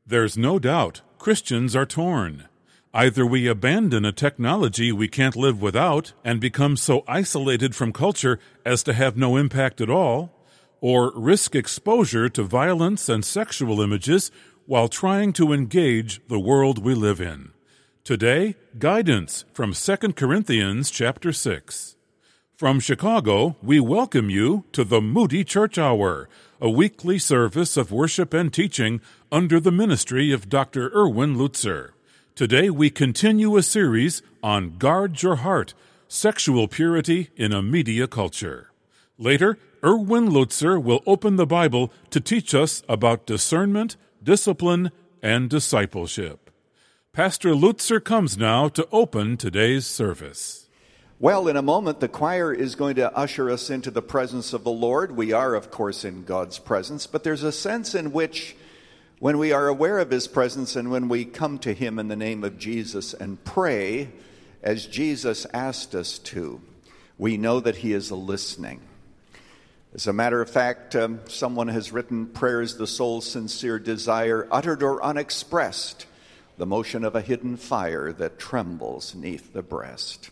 There's no doubt Christians are torn. Either we abandon a technology we can't live without and become so isolated from culture as to have no impact at all, or risk exposure to violence and sexual images while trying to engage the world we live in. Today, guidance from 2 Corinthians chapter 6. From Chicago, we welcome you to the Moody Church Hour, a weekly service of worship and teaching under the ministry of Dr. Erwin Lutzer. Today we continue a series on Guard Your Heart, Sexual Purity in a Media Culture. Later, Erwin Lutzer will open the Bible to teach us about discernment, discipline, and discipleship. Pastor Lutzer comes now to open today's service. Well, in a moment, the choir is going to usher us into the presence of the Lord. We are, of course, in God's presence, but there's a sense in which when we are aware of His presence and when we come to Him in the name of Jesus and pray as Jesus asked us to, we know that He is listening. As a matter of fact, someone has written, "Prayer is the soul's sincere desire, uttered or unexpressed, the motion of a hidden fire that trembles 'neath the breast."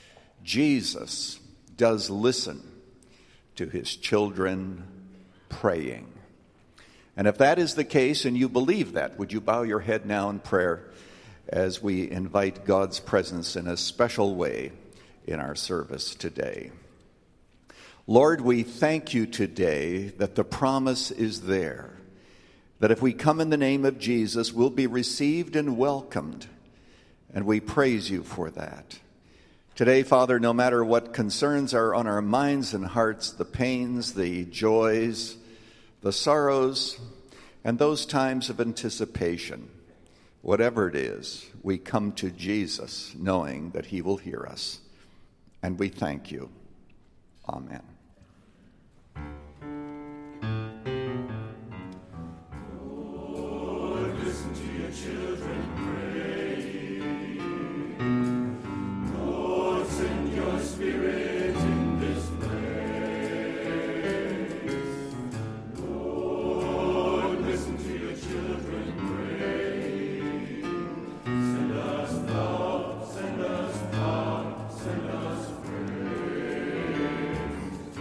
Jesus does listen to His children praying. And if that is the case and you believe that, would you bow your head now in prayer as we invite God's presence in a special way in our service today? Lord, we thank you today that the promise is there, that if we come in the name of Jesus, we'll be received and welcomed, and we praise you for that. Today, Father, no matter what concerns are on our minds and hearts, the pains, the joys, the sorrows, and those times of anticipation, whatever it is, we come to Jesus knowing that He will hear us. And we thank you. Amen. Lord, listen to your children pray. Lord, send your Spirit in this place. Lord, listen to your children pray. Send us love, send us power, send us praise.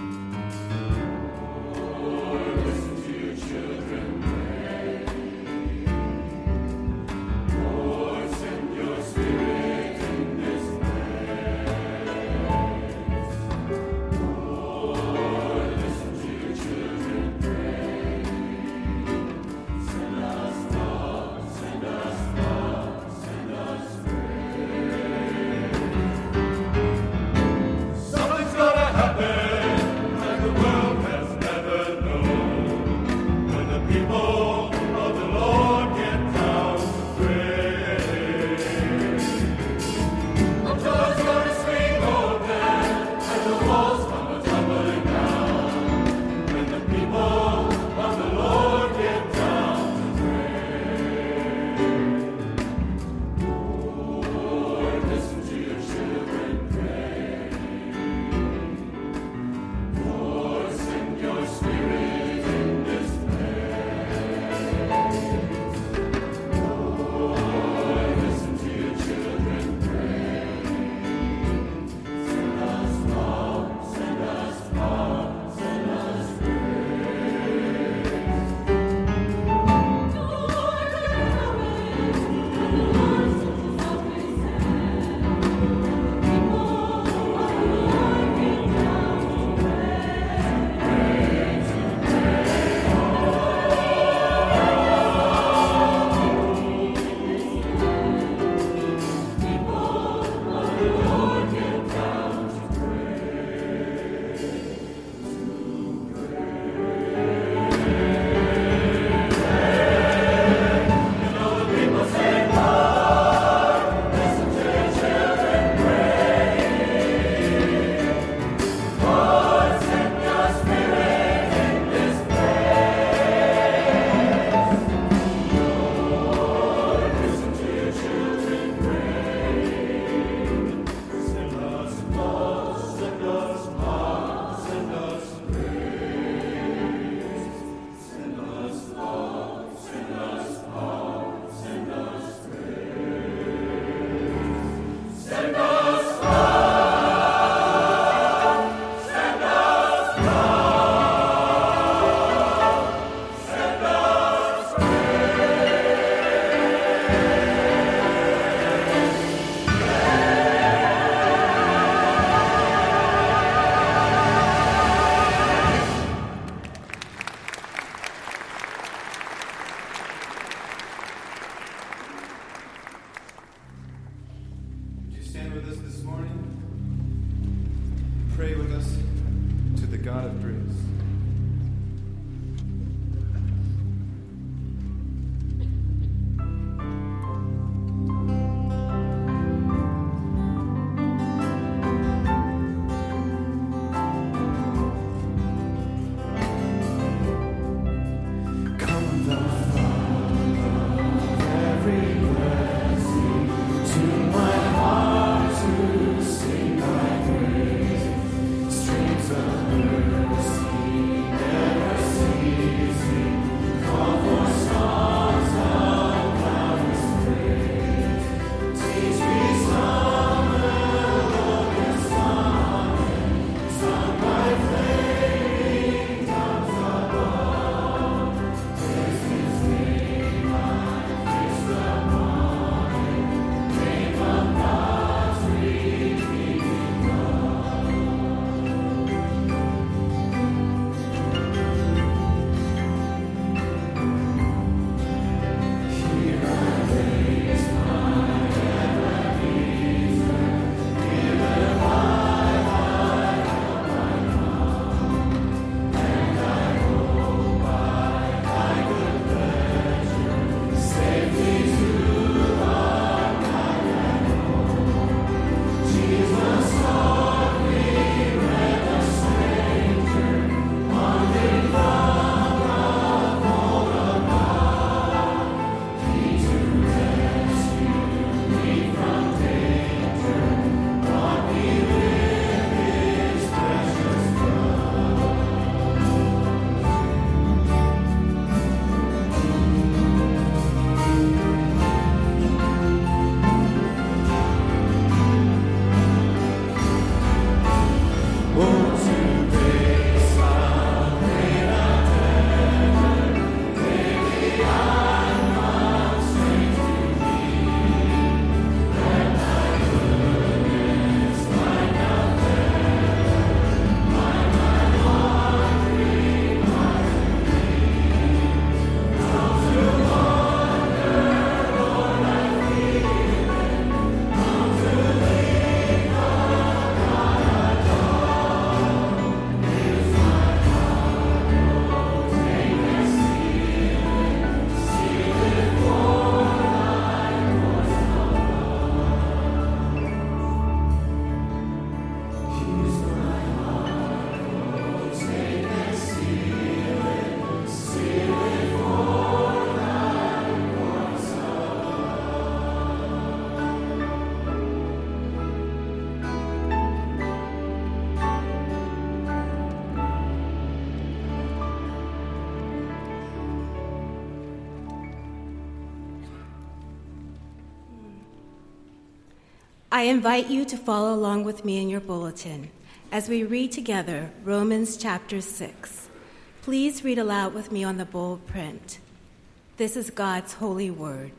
I invite you to follow along with me in your bulletin as we read together Romans chapter 6. Please read aloud with me on the bold print. This is God's holy word.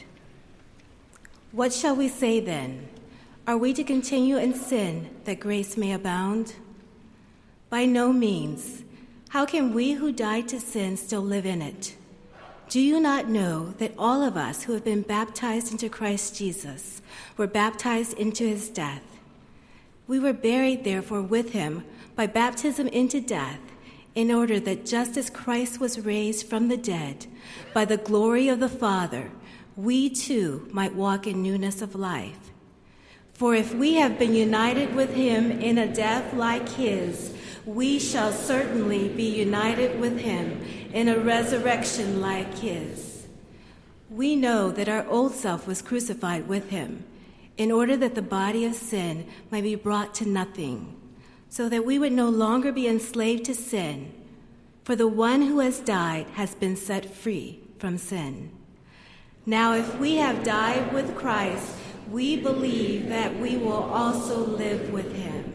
What shall we say then? Are we to continue in sin that grace may abound? By no means. How can we who died to sin still live in it? Do you not know that all of us who have been baptized into Christ Jesus were baptized into his death? We were buried, therefore, with him by baptism into death, in order that just as Christ was raised from the dead by the glory of the Father, we too might walk in newness of life. For if we have been united with him in a death like his, we shall certainly be united with him in a resurrection like his. We know that our old self was crucified with him, in order that the body of sin might be brought to nothing, so that we would no longer be enslaved to sin. For the one who has died has been set free from sin. Now, if we have died with Christ, we believe that we will also live with him.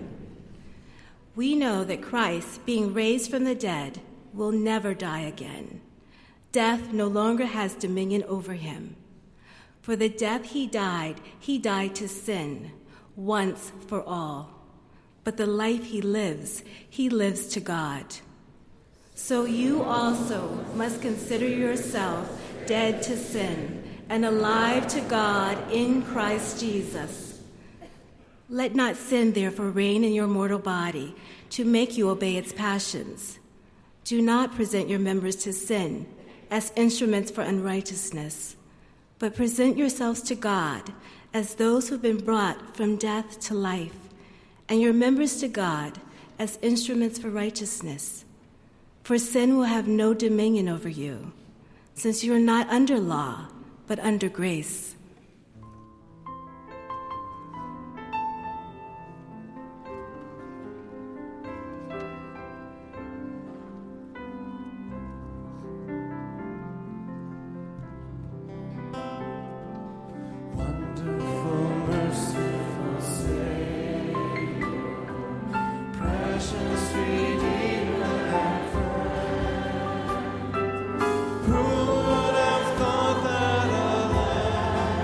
We know that Christ, being raised from the dead, will never die again. Death no longer has dominion over him. For the death he died to sin, once for all. But the life he lives to God. So you also must consider yourself dead to sin and alive to God in Christ Jesus. Let not sin therefore reign in your mortal body to make you obey its passions. Do not present your members to sin as instruments for unrighteousness, but present yourselves to God as those who have been brought from death to life, and your members to God as instruments for righteousness. For sin will have no dominion over you, since you are not under law, but under grace. Who would have thought that a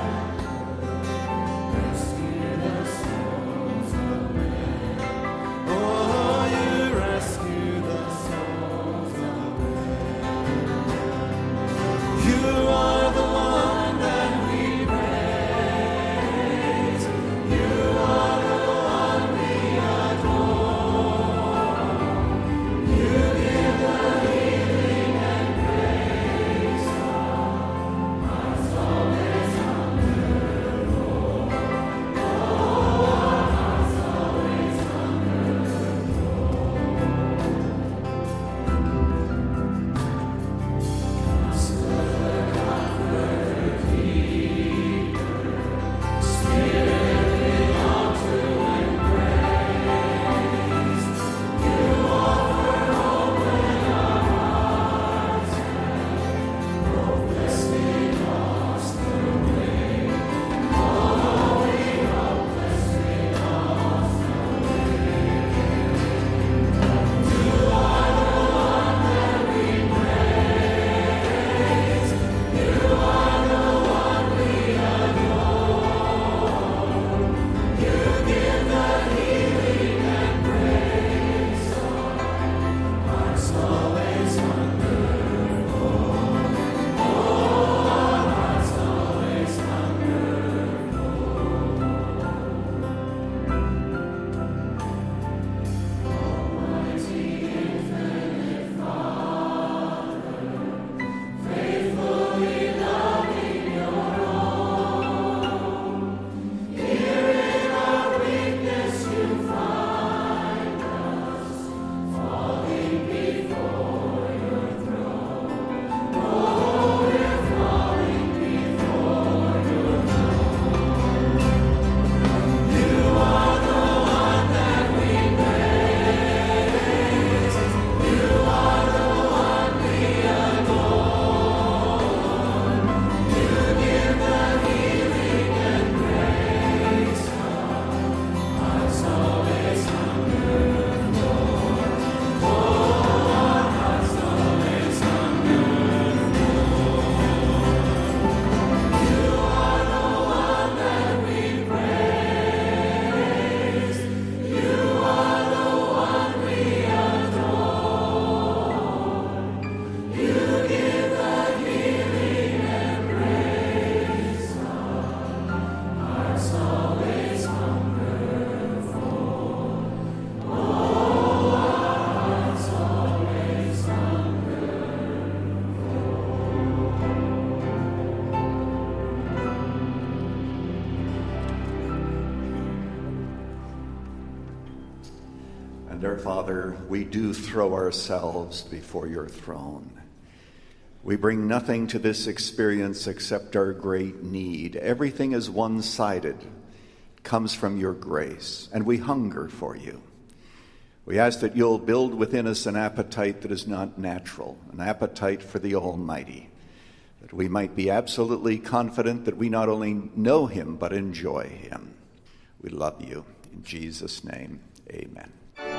And our Father, we do throw ourselves before your throne. We bring nothing to this experience except our great need. Everything is one-sided. It comes from your grace, and we hunger for you. We ask that you'll build within us an appetite that is not natural, an appetite for the Almighty, that we might be absolutely confident that we not only know him, but enjoy him. We love you. In Jesus' name, amen.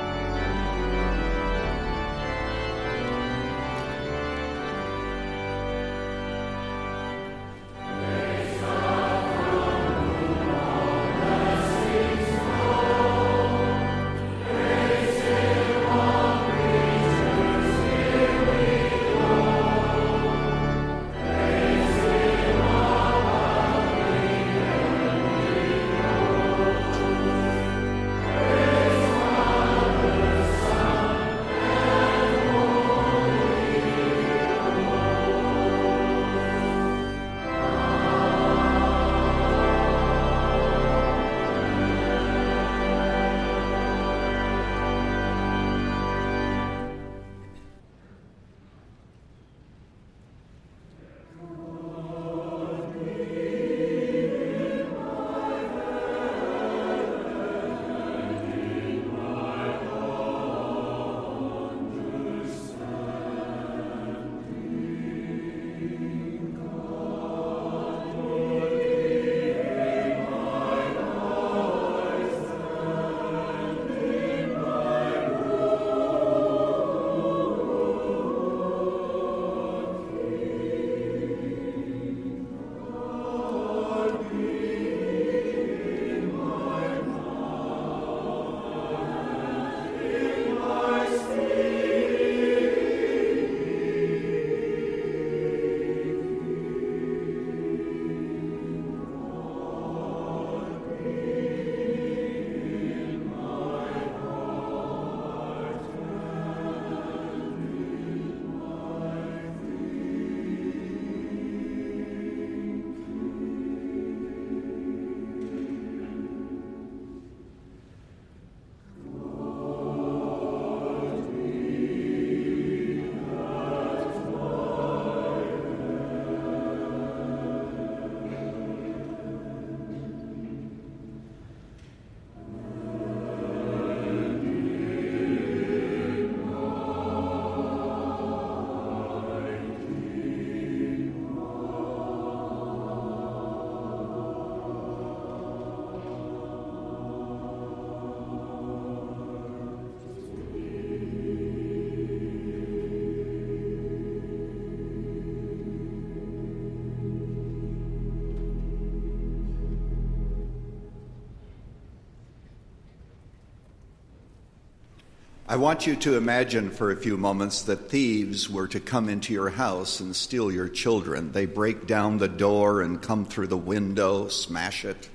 I want you to imagine for a few moments that thieves were to come into your house and steal your children. They break down the door and come through the window, smash it.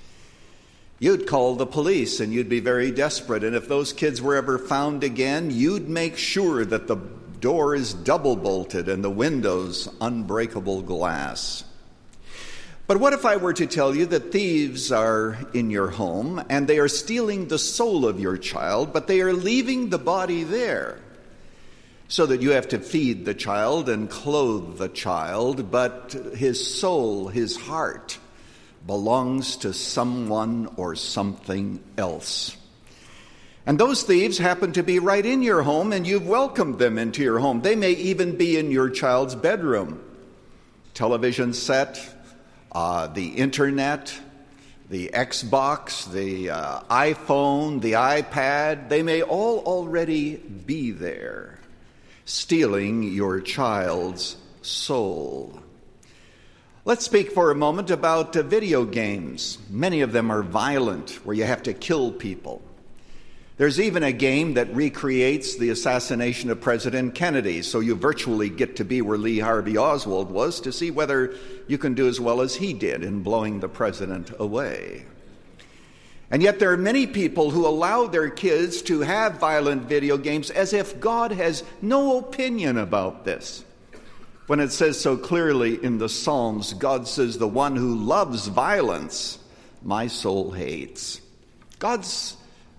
You'd call the police and you'd be very desperate. And if those kids were ever found again, you'd make sure that the door is double bolted and the windows unbreakable glass. But what if I were to tell you that thieves are in your home and they are stealing the soul of your child, but they are leaving the body there so that you have to feed the child and clothe the child, but his soul, his heart, belongs to someone or something else. And those thieves happen to be right in your home, and you've welcomed them into your home. They may even be in your child's bedroom. Television set, the internet, the Xbox, the iPhone, the iPad, they may all already be there, stealing your child's soul. Let's speak for a moment about video games. Many of them are violent, where you have to kill people. There's even a game that recreates the assassination of President Kennedy, so you virtually get to be where Lee Harvey Oswald was to see whether you can do as well as he did in blowing the president away. And yet there are many people who allow their kids to have violent video games as if God has no opinion about this. When it says so clearly in the Psalms, God says, "The one who loves violence, my soul hates." God's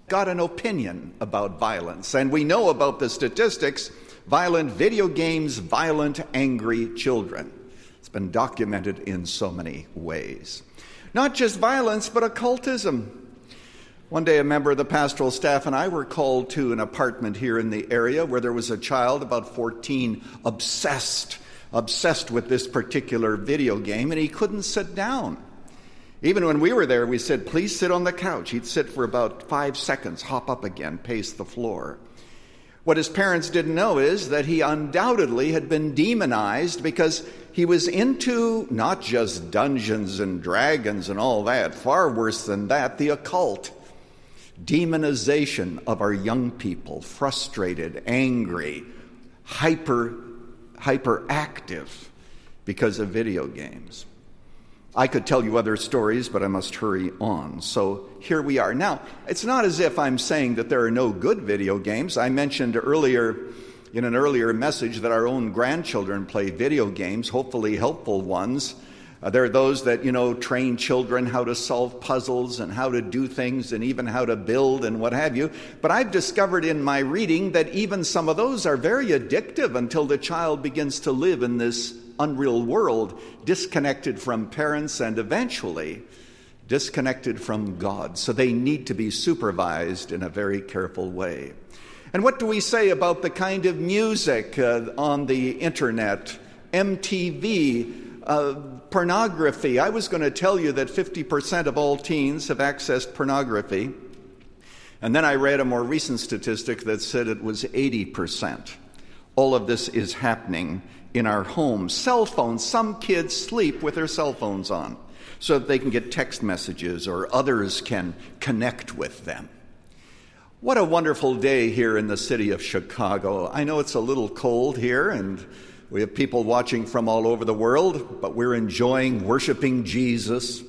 got an opinion about violence. And we know about the statistics: violent video games, violent, angry children. It's been documented in so many ways. Not just violence, but occultism. One day a member of the pastoral staff and I were called to an apartment here in the area where there was a child, about 14, obsessed with this particular video game, and he couldn't sit down. Even when we were there, we said, please sit on the couch. He'd sit for about 5 seconds, hop up again, pace the floor. What his parents didn't know is that he undoubtedly had been demonized because he was into not just Dungeons and Dragons and all that, far worse than that, the occult. Demonization of our young people, frustrated, angry, hyperactive because of video games. I could tell you other stories, but I must hurry on. So here we are. Now, it's not as if I'm saying that there are no good video games. I mentioned earlier, in an earlier message, that our own grandchildren play video games, hopefully helpful ones. There are those that, train children how to solve puzzles and how to do things and even how to build and what have you. But I've discovered in my reading that even some of those are very addictive until the child begins to live in this unreal world, disconnected from parents and eventually disconnected from God. So they need to be supervised in a very careful way. And what do we say about the kind of music on the internet, MTV, pornography? I was going to tell you that 50% of all teens have accessed pornography. And then I read a more recent statistic that said it was 80%. All of this is happening in our homes. Cell phones. Some kids sleep with their cell phones on so that they can get text messages or others can connect with them. What a wonderful day here in the city of Chicago. I know it's a little cold here and we have people watching from all over the world, but we're enjoying worshiping Jesus.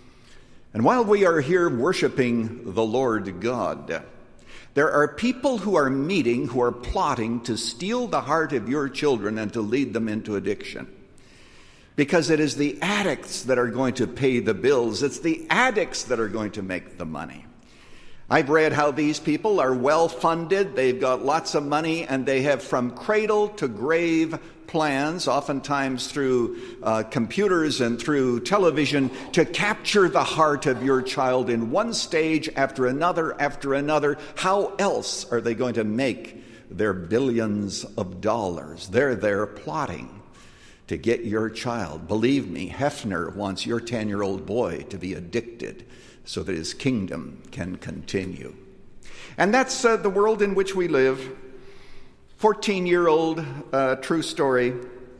And while we are here worshiping the Lord God, there are people who are meeting, who are plotting to steal the heart of your children and to lead them into addiction. Because it is the addicts that are going to pay the bills. It's the addicts that are going to make the money. I've read how these people are well-funded, they've got lots of money, and they have from cradle to grave plans, oftentimes through computers and through television, to capture the heart of your child in one stage after another after another. How else are they going to make their billions of dollars? They're there plotting to get your child. Believe me, Hefner wants your 10-year-old boy to be addicted so that his kingdom can continue. And that's the world in which we live. 14-year-old, true story.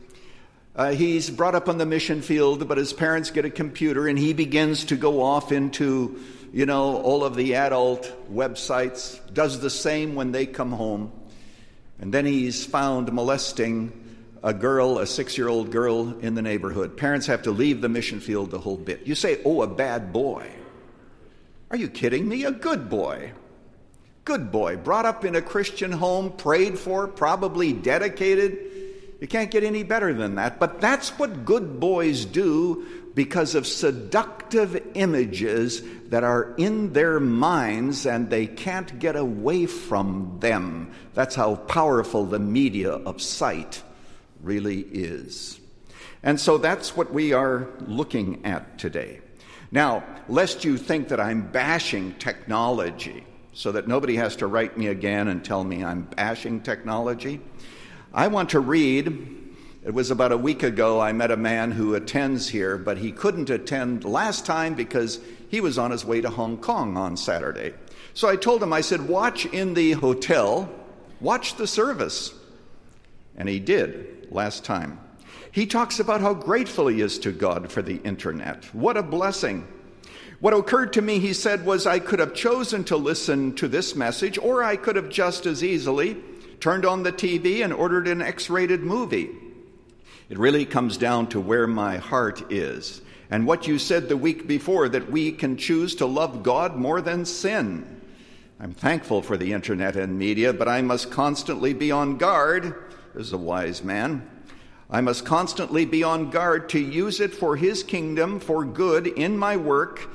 He's brought up on the mission field, but his parents get a computer, and he begins to go off into, all of the adult websites, does the same when they come home. And then he's found molesting a girl, a 6-year-old girl in the neighborhood. Parents have to leave the mission field the whole bit. You say, oh, a bad boy. Are you kidding me? A good boy. Good boy, brought up in a Christian home, prayed for, probably dedicated. You can't get any better than that. But that's what good boys do because of seductive images that are in their minds and they can't get away from them. That's how powerful the media of sight really is. And so that's what we are looking at today. Now, lest you think that I'm bashing technology, so that nobody has to write me again and tell me I'm bashing technology, I want to read. It was about a week ago I met a man who attends here, but he couldn't attend last time because he was on his way to Hong Kong on Saturday. So I told him, I said, watch in the hotel, watch the service. And he did last time. He talks about how grateful he is to God for the internet. What a blessing. What occurred to me, he said, was I could have chosen to listen to this message, or I could have just as easily turned on the TV and ordered an X-rated movie. It really comes down to where my heart is. And what you said the week before, that we can choose to love God more than sin. I'm thankful for the internet and media, but I must constantly be on guard, as a wise man. I must constantly be on guard to use it for His kingdom, for good in my work,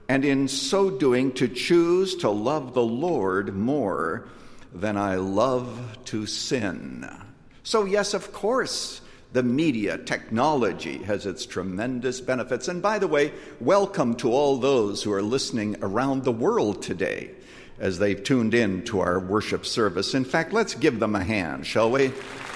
and in so doing to choose to love the Lord more than I love to sin. So yes, of course, the media, technology has its tremendous benefits. And by the way, welcome to all those who are listening around the world today as they've tuned in to our worship service. In fact, let's give them a hand, shall we?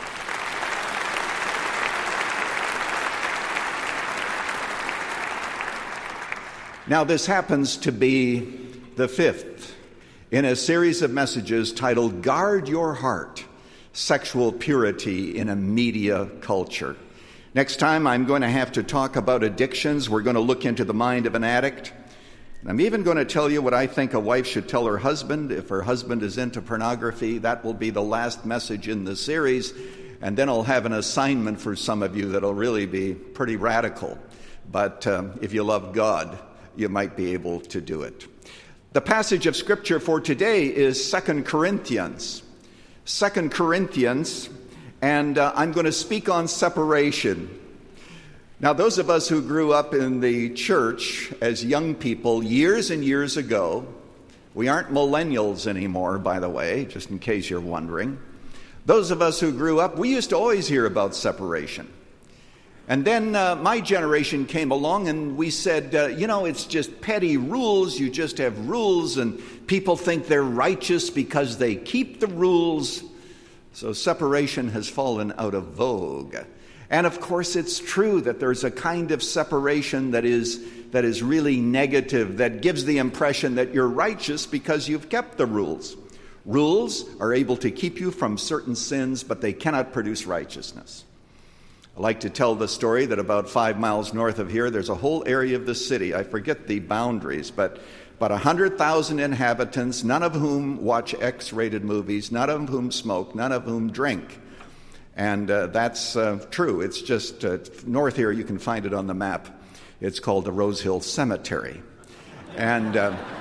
Now, this happens to be the fifth in a series of messages titled Guard Your Heart, Sexual Purity in a Media Culture. Next time, I'm going to have to talk about addictions. We're going to look into the mind of an addict. I'm even going to tell you what I think a wife should tell her husband. If her husband is into pornography, that will be the last message in the series. And then I'll have an assignment for some of you that'll really be pretty radical. But if you love God, you might be able to do it. The passage of Scripture for today is 2 Corinthians. 2 Corinthians, and I'm going to speak on separation. Now, those of us who grew up in the church as young people years and years ago, we aren't millennials anymore, by the way, just in case you're wondering. Those of us who grew up, we used to always hear about separation. And then my generation came along and we said, it's just petty rules. You just have rules and people think they're righteous because they keep the rules. So separation has fallen out of vogue. And of course, it's true that there's a kind of separation that is really negative, that gives the impression that you're righteous because you've kept the rules. Rules are able to keep you from certain sins, but they cannot produce righteousness. I like to tell the story that about 5 miles north of here, there's a whole area of the city. I forget the boundaries, but about 100,000 inhabitants, none of whom watch X-rated movies, none of whom smoke, none of whom drink. And that's true. It's just north here, you can find it on the map. It's called the Rose Hill Cemetery. And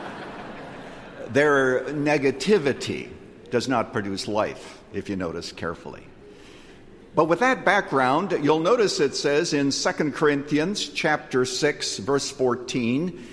their negativity does not produce life, if you notice carefully. But with that background, you'll notice it says in 2 Corinthians chapter 6, verse 14,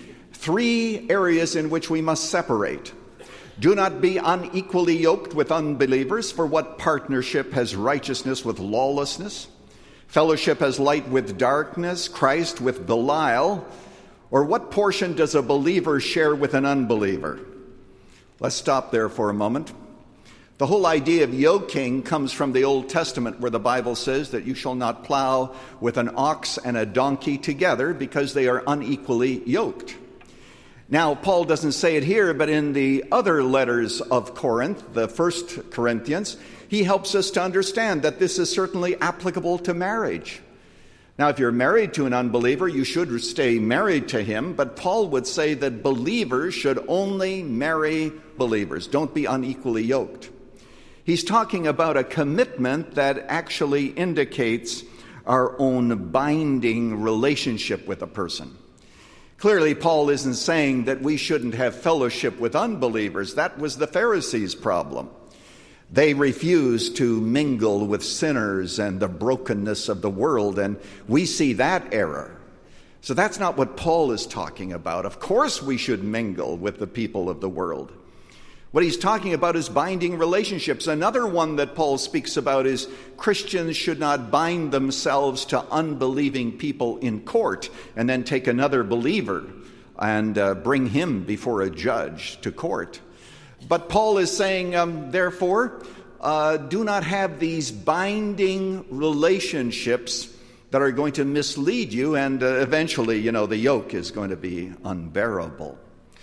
3 areas in which we must separate. Do not be unequally yoked with unbelievers, for what partnership has righteousness with lawlessness? Fellowship has light with darkness, Christ with Belial? Or what portion does a believer share with an unbeliever? Let's stop there for a moment. The whole idea of yoking comes from the Old Testament, where the Bible says that you shall not plow with an ox and a donkey together because they are unequally yoked. Now, Paul doesn't say it here, but in the other letters of Corinth, the 1 Corinthians, he helps us to understand that this is certainly applicable to marriage. Now, if you're married to an unbeliever, you should stay married to him, but Paul would say that believers should only marry believers. Don't be unequally yoked. He's talking about a commitment that actually indicates our own binding relationship with a person. Clearly, Paul isn't saying that we shouldn't have fellowship with unbelievers. That was the Pharisees' problem. They refused to mingle with sinners and the brokenness of the world, and we see that error. So that's not what Paul is talking about. Of course we should mingle with the people of the world. What he's talking about is binding relationships. Another one that Paul speaks about is Christians should not bind themselves to unbelieving people in court and then take another believer and bring him before a judge to court. But Paul is saying, therefore, do not have these binding relationships that are going to mislead you, and eventually, the yoke is going to be unbearable.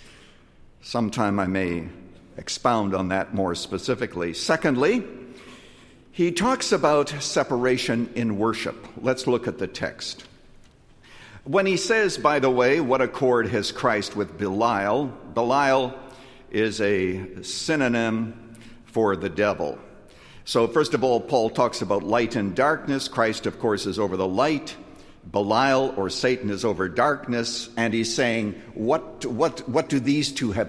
Sometime I may expound on that more specifically. Secondly, he talks about separation in worship. Let's look at the text. When he says, by the way, what accord has Christ with Belial? Belial is a synonym for the devil. So first of all, Paul talks about light and darkness. Christ, of course, is over the light. Belial, or Satan, is over darkness. And he's saying, what do these two have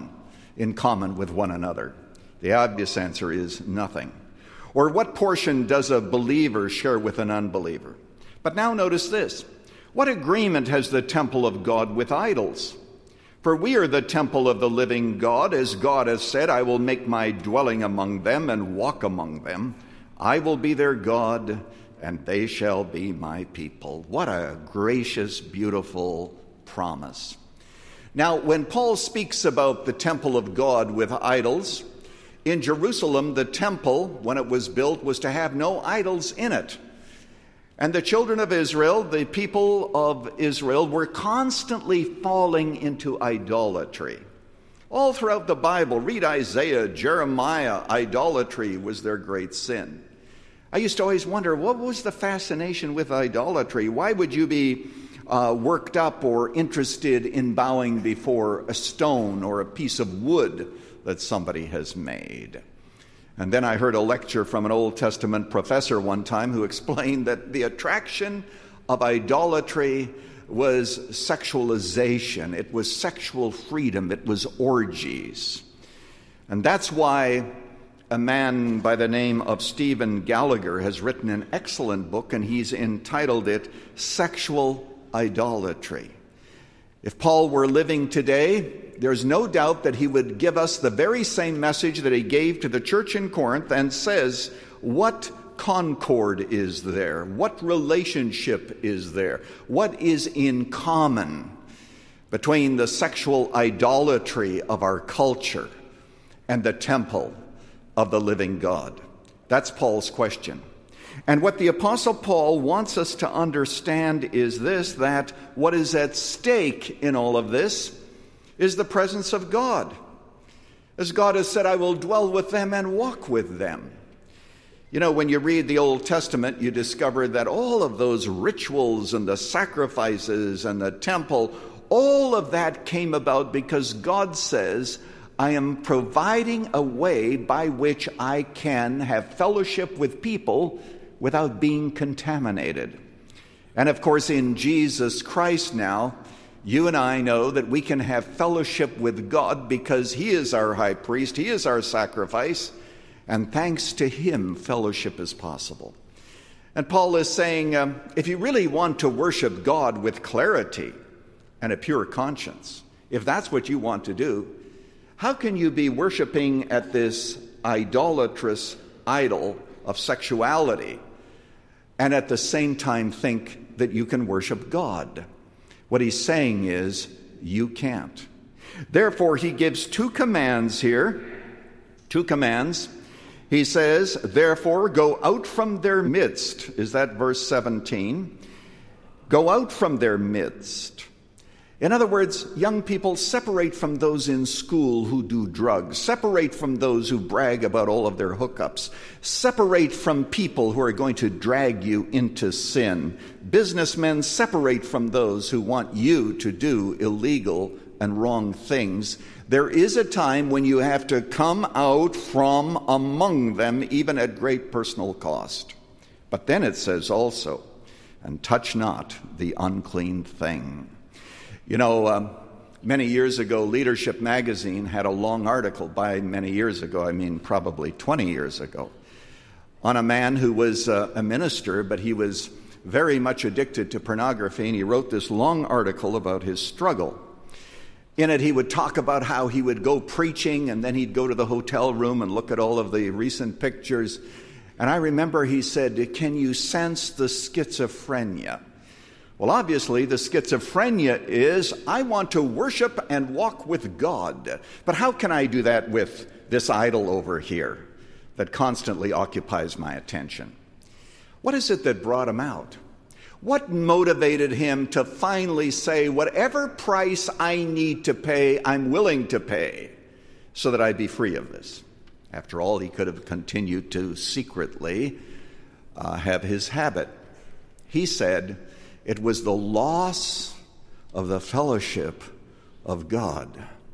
in common with one another? The obvious answer is nothing. Or what portion does a believer share with an unbeliever? But now notice this. What agreement has the temple of God with idols? For we are the temple of the living God, as God has said, I will make my dwelling among them and walk among them. I will be their God, and they shall be my people. What a gracious, beautiful promise. Now, when Paul speaks about the temple of God with idols, in Jerusalem, the temple, when it was built, was to have no idols in it. And the children of Israel, the people of Israel, were constantly falling into idolatry. All throughout the Bible, read Isaiah, Jeremiah, idolatry was their great sin. I used to always wonder, what was the fascination with idolatry? Why would you be worked up or interested in bowing before a stone or a piece of wood that somebody has made? And then I heard a lecture from an Old Testament professor one time who explained that the attraction of idolatry was sexualization. It was sexual freedom. It was orgies. And that's why a man by the name of Stephen Gallagher has written an excellent book, and he's entitled it Sexual Idolatry. If Paul were living today, there's no doubt that he would give us the very same message that he gave to the church in Corinth and says, what concord is there? What relationship is there? What is in common between the sexual idolatry of our culture and the temple of the living God? That's Paul's question. And what the Apostle Paul wants us to understand is this, that what is at stake in all of this is the presence of God. As God has said, I will dwell with them and walk with them. You know, when you read the Old Testament, you discover that all of those rituals and the sacrifices and the temple, all of that came about because God says, I am providing a way by which I can have fellowship with people without being contaminated. And of course, in Jesus Christ now, you and I know that we can have fellowship with God because He is our high priest, He is our sacrifice, and thanks to Him, fellowship is possible. And Paul is saying, if you really want to worship God with clarity and a pure conscience, if that's what you want to do, how can you be worshiping at this idolatrous idol of sexuality and at the same time think that you can worship God? What he's saying is, you can't. Therefore, he gives two commands here. Two commands. He says, therefore, go out from their midst. Is that verse 17? Go out from their midst. In other words, young people, separate from those in school who do drugs. Separate from those who brag about all of their hookups. Separate from people who are going to drag you into sin. Businessmen, separate from those who want you to do illegal and wrong things. There is a time when you have to come out from among them, even at great personal cost. But then it says also, and touch not the unclean thing. You know, many years ago, Leadership Magazine had a long article, by many years ago, I mean probably 20 years ago, on a man who was a minister, but he was very much addicted to pornography, and he wrote this long article about his struggle. In it, he would talk about how he would go preaching, and then he'd go to the hotel room and look at all of the recent pictures. And I remember he said, can you sense the schizophrenia? Well, obviously, the schizophrenia is, I want to worship and walk with God. But how can I do that with this idol over here that constantly occupies my attention? What is it that brought him out? What motivated him to finally say, whatever price I need to pay, I'm willing to pay so that I be free of this? After all, he could have continued to secretly have his habit. He said, it was the loss of the fellowship of God.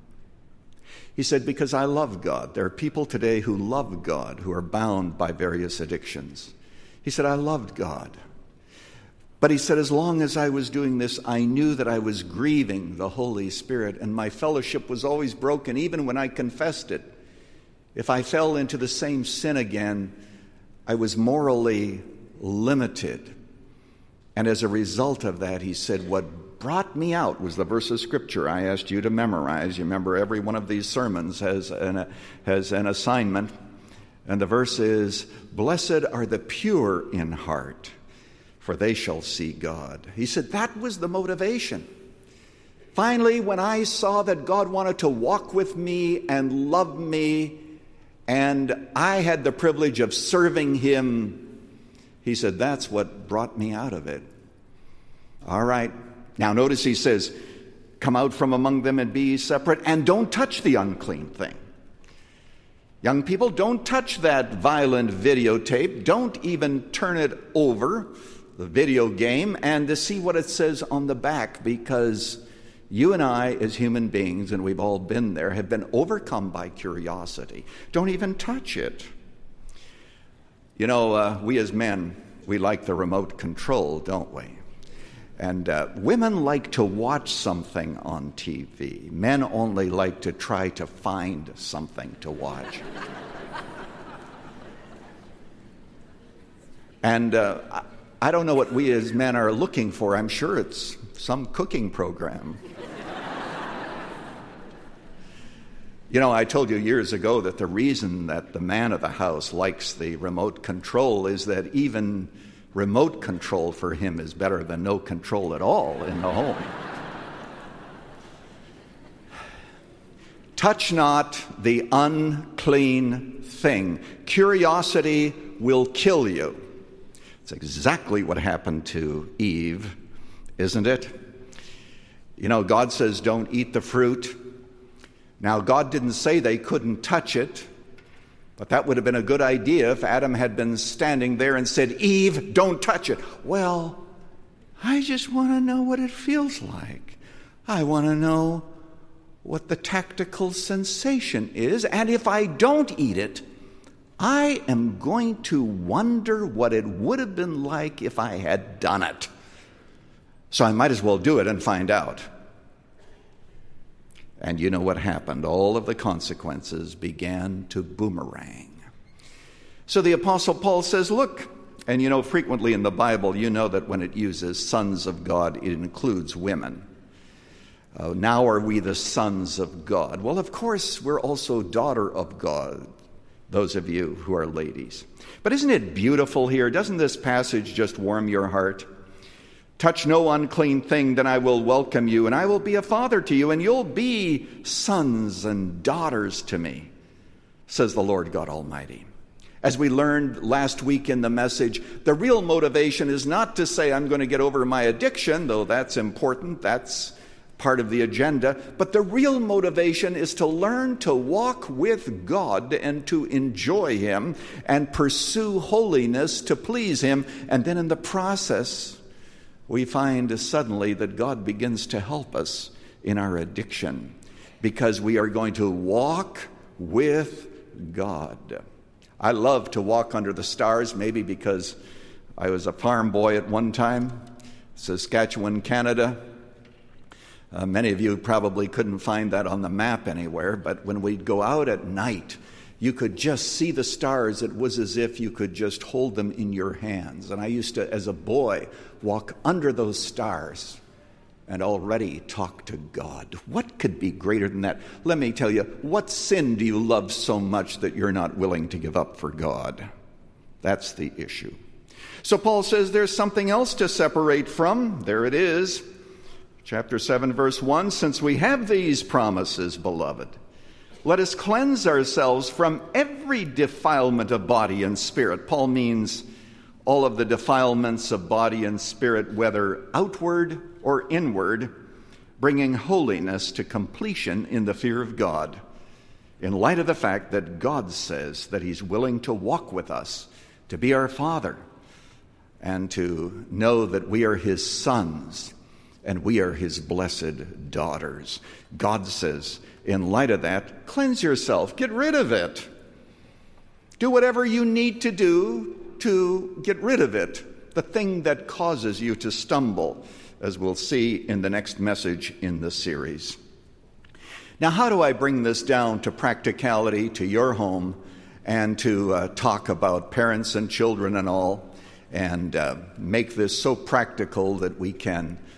He said, because I love God. There are people today who love God, who are bound by various addictions. He said, I loved God. But he said, as long as I was doing this, I knew that I was grieving the Holy Spirit, and my fellowship was always broken, even when I confessed it. If I fell into the same sin again, I was morally limited. And as a result of that, he said, what brought me out was the verse of Scripture I asked you to memorize. You remember every one of these sermons has an assignment. And the verse is, "Blessed are the pure in heart, for they shall see God." He said that was the motivation. Finally, when I saw that God wanted to walk with me and love me, and I had the privilege of serving him, he said, that's what brought me out of it. All right. Now notice he says, "Come out from among them and be ye separate, and don't touch the unclean thing." Young people, don't touch that violent videotape. Don't even turn it over, the video game, and to see what it says on the back, because you and I, as human beings, and we've all been there, have been overcome by curiosity. Don't even touch it. You know, we as men, we like the remote control, don't we? And women like to watch something on TV. Men only like to try to find something to watch. And I don't know what we as men are looking for. I'm sure it's some cooking program. You know, I told you years ago that the reason that the man of the house likes the remote control is that even remote control for him is better than no control at all in the home. Touch not the unclean thing. Curiosity will kill you. It's exactly what happened to Eve, isn't it? You know, God says don't eat the fruit. Now, God didn't say they couldn't touch it, but that would have been a good idea if Adam had been standing there and said, "Eve, don't touch it." Well, I just want to know what it feels like. I want to know what the tactical sensation is, and if I don't eat it, I am going to wonder what it would have been like if I had done it. So I might as well do it and find out. And you know what happened? All of the consequences began to boomerang. So the Apostle Paul says, look, and you know, frequently in the Bible, you know that when it uses sons of God, it includes women. Now are we the sons of God? Well, of course, we're also daughter of God, those of you who are ladies. But isn't it beautiful here? Doesn't this passage just warm your heart? Touch no unclean thing, then I will welcome you, and I will be a father to you, and you'll be sons and daughters to me, says the Lord God Almighty. As we learned last week in the message, the real motivation is not to say I'm going to get over my addiction, though that's important, that's part of the agenda, but the real motivation is to learn to walk with God and to enjoy Him and pursue holiness to please Him, and then in the process we find suddenly that God begins to help us in our addiction because we are going to walk with God. I love to walk under the stars, maybe because I was a farm boy at one time, Saskatchewan, Canada. Many of you probably couldn't find that on the map anywhere, but when we'd go out at night, you could just see the stars. It was as if you could just hold them in your hands. And I used to, as a boy, walk under those stars and already talk to God. What could be greater than that? Let me tell you, what sin do you love so much that you're not willing to give up for God? That's the issue. So Paul says there's something else to separate from. There it is. Chapter 7, verse 1, since we have these promises, beloved, let us cleanse ourselves from every defilement of body and spirit. Paul means all of the defilements of body and spirit, whether outward or inward, bringing holiness to completion in the fear of God, in light of the fact that God says that He's willing to walk with us, to be our Father, and to know that we are His sons and we are His blessed daughters. God says, in light of that, cleanse yourself, get rid of it. Do whatever you need to do to get rid of it, the thing that causes you to stumble, as we'll see in the next message in the series. Now, how do I bring this down to practicality, to your home, and to talk about parents and children and all, and make this so practical that we can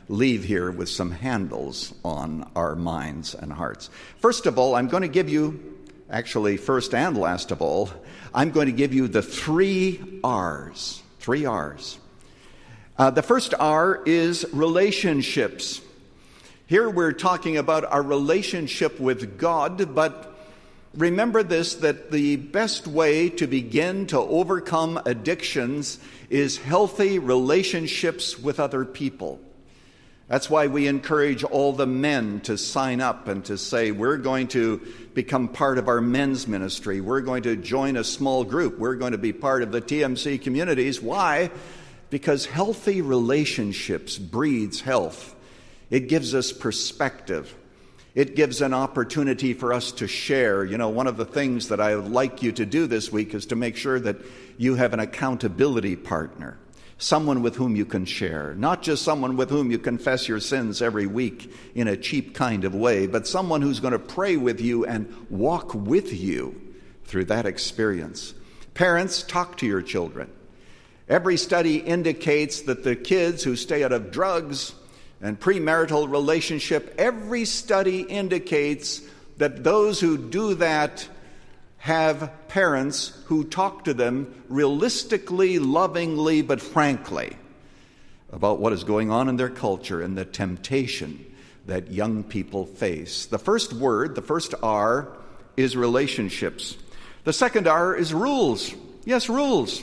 leave here with some handles on our minds and hearts. First of all, I'm going to give you, actually first and last of all, I'm going to give you the 3 R's. 3 R's. The first R is relationships. Here we're talking about our relationship with God, but remember this, that the best way to begin to overcome addictions is healthy relationships with other people. That's why we encourage all the men to sign up and to say, we're going to become part of our men's ministry. We're going to join a small group. We're going to be part of the TMC communities. Why? Because healthy relationships breeds health. It gives us perspective. It gives an opportunity for us to share. You know, one of the things that I would like you to do this week is to make sure that you have an accountability partner. Someone with whom you can share. Not just someone with whom you confess your sins every week in a cheap kind of way, but someone who's going to pray with you and walk with you through that experience. Parents, talk to your children. Every study indicates that the kids who stay out of drugs and premarital relationship, every study indicates that those who do that have parents who talk to them realistically, lovingly, but frankly about what is going on in their culture and the temptation that young people face. The first word, the first R, is relationships. The second R is rules. Yes, rules.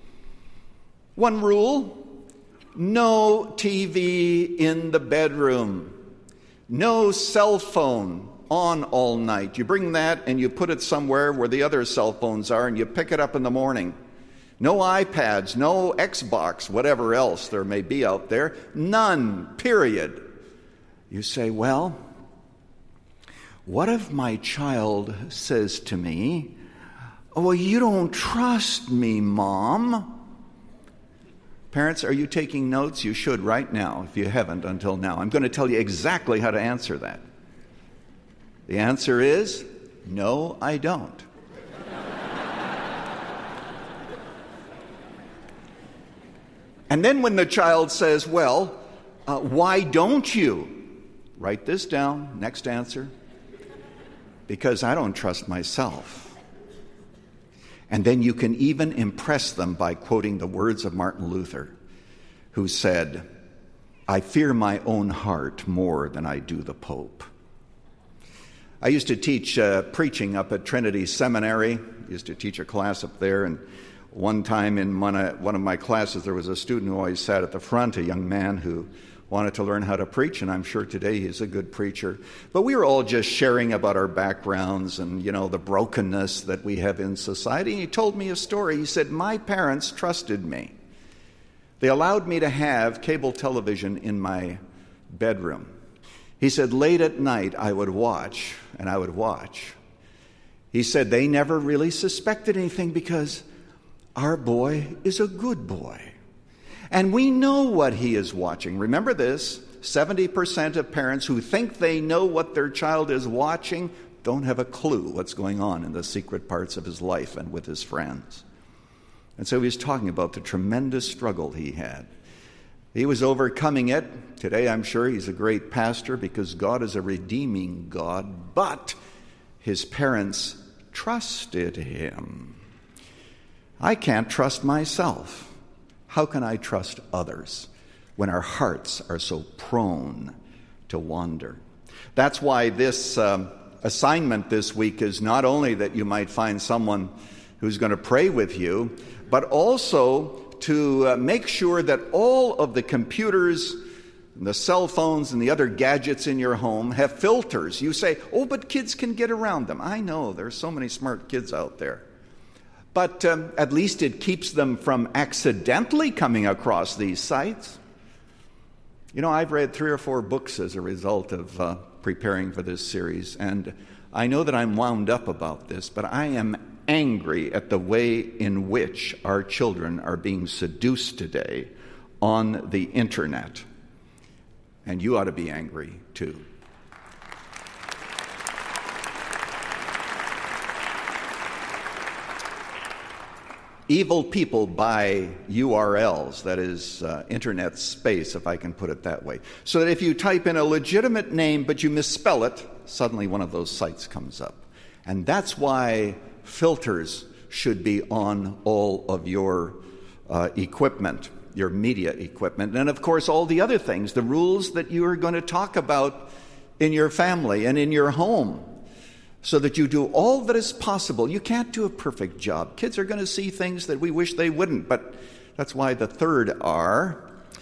One rule: no TV in the bedroom. No cell phone on all night. You bring that and you put it somewhere where the other cell phones are and you pick it up in the morning. No iPads, no Xbox, whatever else there may be out there. None, period. You say, well, what if my child says to me, oh, well, you don't trust me, Mom? Parents, are you taking notes? You should right now, if you haven't until now. I'm going to tell you exactly how to answer that. The answer is, no, I don't. And then when the child says, well, why don't you? Write this down, next answer. Because I don't trust myself. And then you can even impress them by quoting the words of Martin Luther, who said, I fear my own heart more than I do the Pope. I used to teach preaching up at Trinity Seminary. Used to teach a class up there, and one time in one of my classes there was a student who always sat at the front, a young man who wanted to learn how to preach, and I'm sure today he's a good preacher. But we were all just sharing about our backgrounds and, you know, the brokenness that we have in society. And he told me a story. He said, my parents trusted me. They allowed me to have cable television in my bedroom. He said, late at night I would watch, and I would watch. He said, they never really suspected anything because our boy is a good boy. And we know what he is watching. Remember this, 70% of parents who think they know what their child is watching don't have a clue what's going on in the secret parts of his life and with his friends. And so he was talking about the tremendous struggle he had. He was overcoming it. Today I'm sure he's a great pastor because God is a redeeming God, but his parents trusted him. I can't trust myself. How can I trust others when our hearts are so prone to wander? That's why this assignment this week is not only that you might find someone who's going to pray with you, but also to make sure that all of the computers, the cell phones, and the other gadgets in your home have filters. You say, oh, but kids can get around them. I know, there's so many smart kids out there. But at least it keeps them from accidentally coming across these sites. You know, I've read 3 or 4 books as a result of preparing for this series, and I know that I'm wound up about this, but I am angry at the way in which our children are being seduced today on the internet. And you ought to be angry too. Evil people buy URLs, that is internet space, if I can put it that way, so that if you type in a legitimate name but you misspell it, suddenly one of those sites comes up. And that's why filters should be on all of your equipment, your media equipment. And of course, all the other things, the rules that you are going to talk about in your family and in your home, so that you do all that is possible. You can't do a perfect job. Kids are going to see things that we wish they wouldn't, but that's why the third R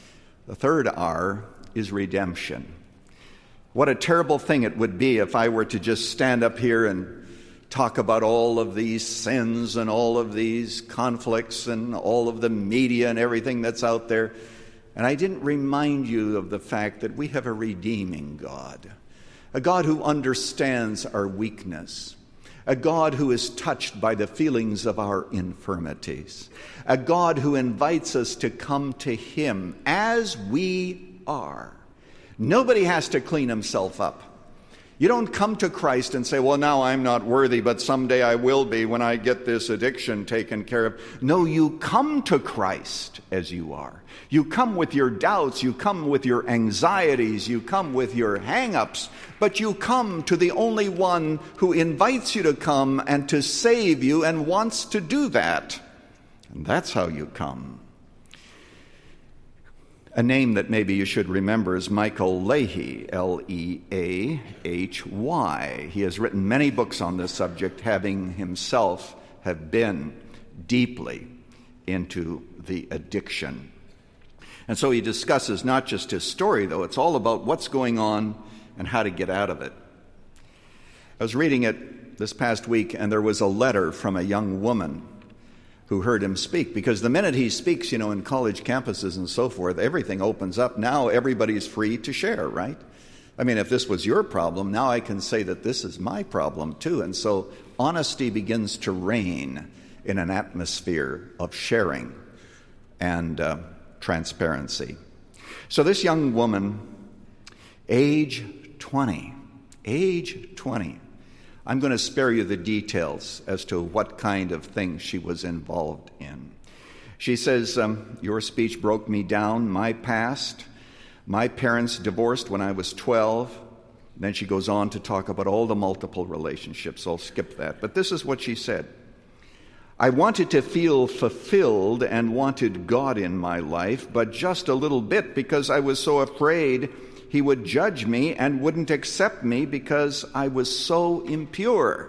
is redemption. What a terrible thing it would be if I were to just stand up here and talk about all of these sins and all of these conflicts and all of the media and everything that's out there, and I didn't remind you of the fact that we have a redeeming God. A God who understands our weakness. A God who is touched by the feelings of our infirmities. A God who invites us to come to Him as we are. Nobody has to clean himself up. You don't come to Christ and say, well, now I'm not worthy, but someday I will be when I get this addiction taken care of. No, you come to Christ as you are. You come with your doubts, you come with your anxieties, you come with your hang-ups, but you come to the only one who invites you to come and to save you and wants to do that. And that's how you come. A name that maybe you should remember is Michael Leahy, Leahy. He has written many books on this subject, having himself have been deeply into the addiction. And so he discusses not just his story, though. It's all about what's going on and how to get out of it. I was reading it this past week, and there was a letter from a young woman who heard him speak. Because the minute he speaks, in college campuses and so forth, everything opens up. Now everybody's free to share, right? I mean, if this was your problem, now I can say that this is my problem too. And so honesty begins to reign in an atmosphere of sharing and transparency. So this young woman, age 20. I'm going to spare you the details as to what kind of things she was involved in. She says, your speech broke me down, my past. My parents divorced when I was 12. Then she goes on to talk about all the multiple relationships. I'll skip that. But this is what she said. I wanted to feel fulfilled and wanted God in my life, but just a little bit because I was so afraid He would judge me and wouldn't accept me because I was so impure.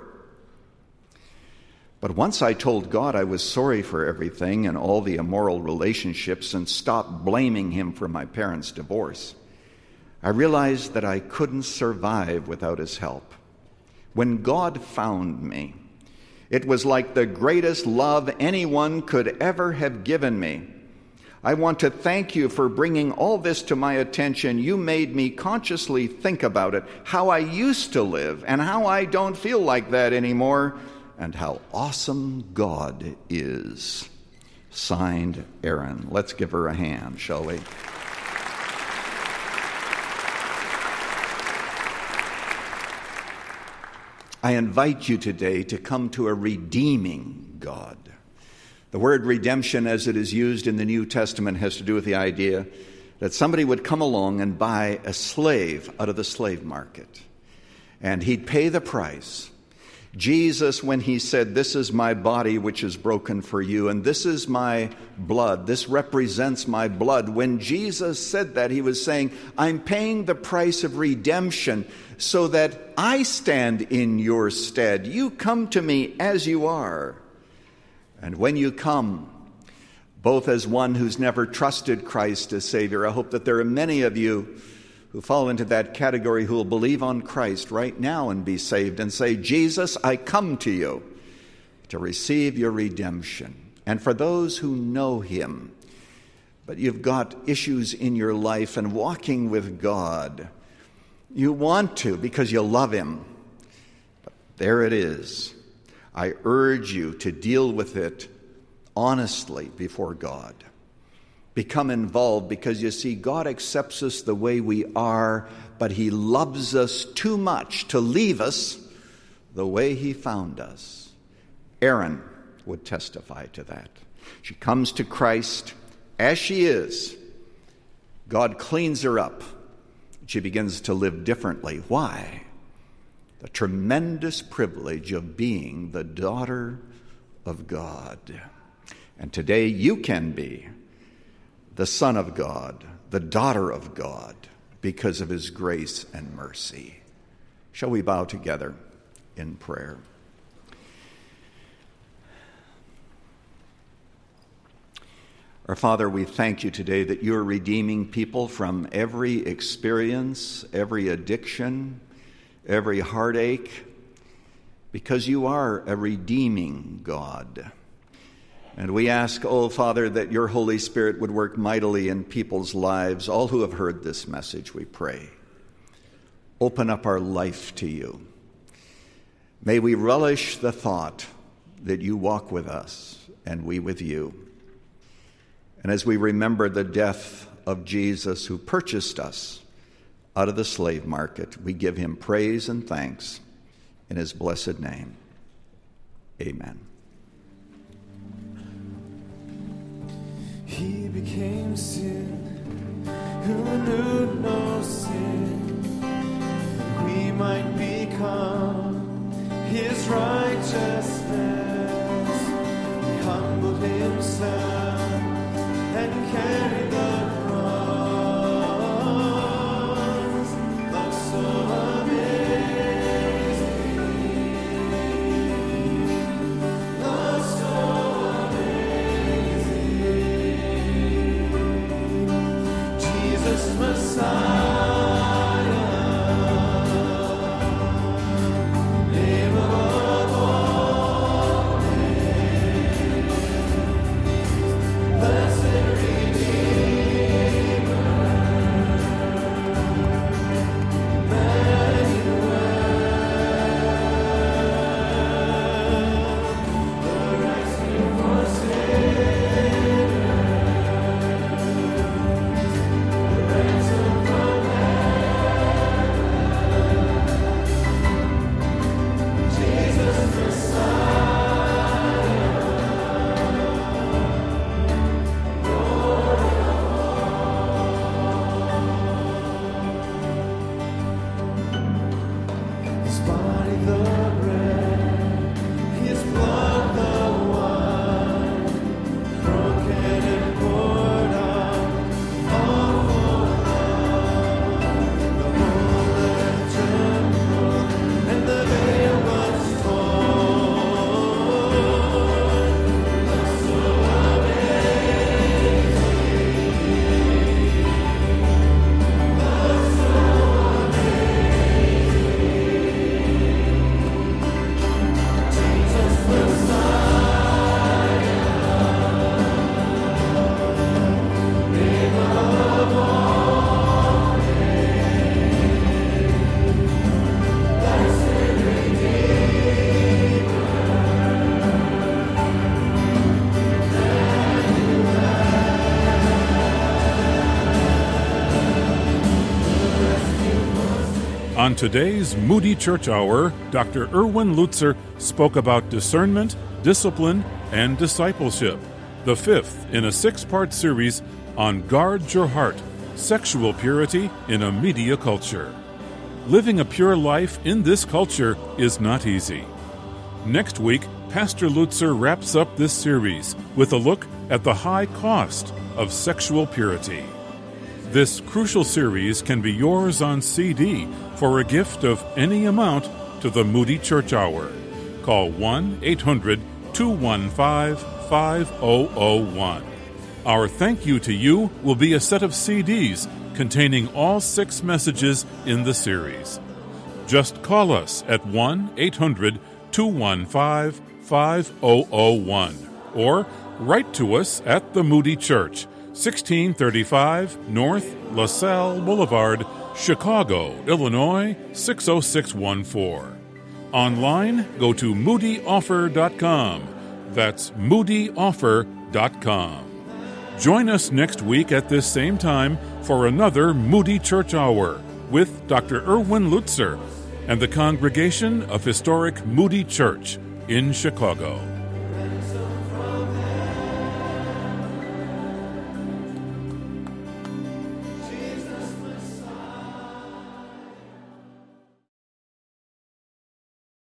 But once I told God I was sorry for everything and all the immoral relationships and stopped blaming Him for my parents' divorce, I realized that I couldn't survive without His help. When God found me, it was like the greatest love anyone could ever have given me. I want to thank you for bringing all this to my attention. You made me consciously think about it, how I used to live and how I don't feel like that anymore, and how awesome God is. Signed, Erin. Let's give her a hand, shall we? I invite you today to come to a redeeming God. The word redemption, as it is used in the New Testament, has to do with the idea that somebody would come along and buy a slave out of the slave market, and he'd pay the price. Jesus, when he said, this is my body which is broken for you, and this is my blood, this represents my blood. When Jesus said that, he was saying, I'm paying the price of redemption so that I stand in your stead. You come to me as you are. And when you come, both as one who's never trusted Christ as Savior, I hope that there are many of you who fall into that category who will believe on Christ right now and be saved and say, Jesus, I come to you to receive your redemption. And for those who know Him, but you've got issues in your life and walking with God, you want to because you love Him. But there it is. I urge you to deal with it honestly before God. Become involved, because you see, God accepts us the way we are, but He loves us too much to leave us the way He found us. Aaron would testify to that. She comes to Christ as she is. God cleans her up. She begins to live differently. Why? The tremendous privilege of being the daughter of God. And today you can be the son of God, the daughter of God, because of his grace and mercy. Shall we bow together in prayer? Our Father, we thank you today that you are redeeming people from every experience, every addiction, every heartache, because you are a redeeming God. And we ask, oh Father, that your Holy Spirit would work mightily in people's lives, all who have heard this message, we pray. Open up our life to you. May we relish the thought that you walk with us and we with you. And as we remember the death of Jesus who purchased us out of the slave market, we give him praise and thanks in his blessed name. Amen. He became sin who knew no sin, that we might become his righteousness. He humbled himself and carried the cross. Love so amazing, love so amazing. Jesus Messiah, name above all names. Blessed On today's Moody Church Hour, Dr. Erwin Lutzer spoke about discernment, discipline, and discipleship, the fifth in a 6-part series on Guard Your Heart, Sexual Purity in a Media Culture. Living a pure life in this culture is not easy. Next week, Pastor Lutzer wraps up this series with a look at the high cost of sexual purity. This crucial series can be yours on CD for a gift of any amount to the Moody Church Hour. Call 1-800-215-5001. Our thank you to you will be a set of CDs containing all 6 messages in the series. Just call us at 1-800-215-5001 or write to us at the Moody Church, 1635 North LaSalle Boulevard, Chicago, Illinois, 60614. Online, go to moodyoffer.com. That's moodyoffer.com. Join us next week at this same time for another Moody Church Hour with Dr. Erwin Lutzer and the congregation of historic Moody Church in Chicago.